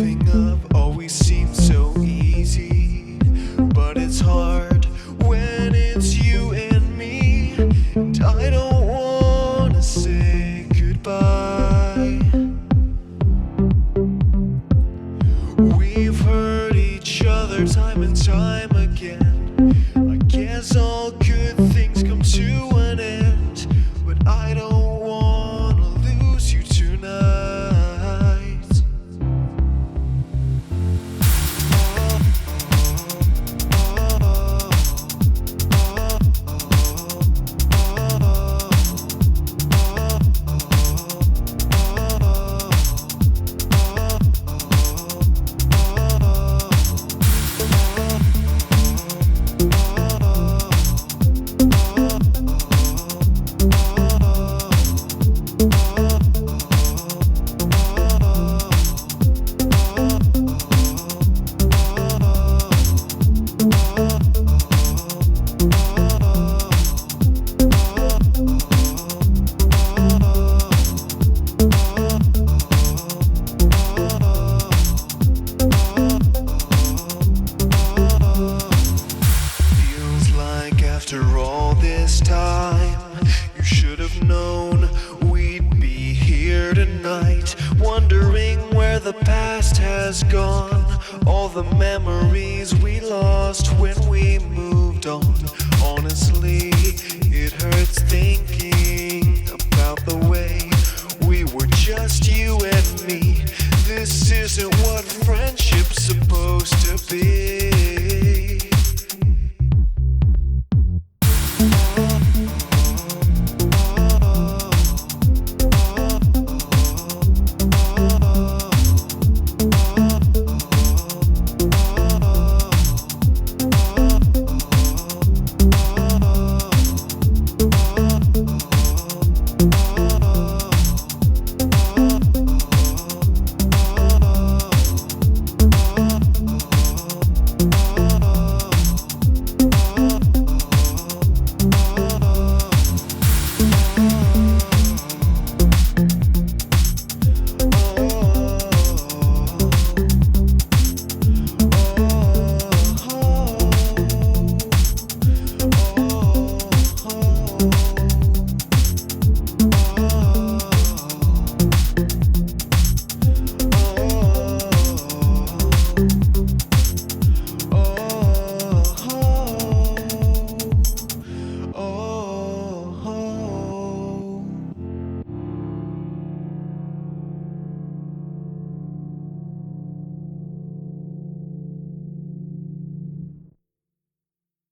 Giving up always seems so easy, but it's hard when it's you and me. And I don't wanna say goodbye. We've hurt each other time and time again. I guess all good things come to an end, but I don't wanna lose you tonight. After all this time, you should have known we'd be here tonight, wondering where the past has gone, all the memories we lost when we moved on. Honestly, it hurts thinking about the way we were just you and me. This isn't what friendship's supposed to be.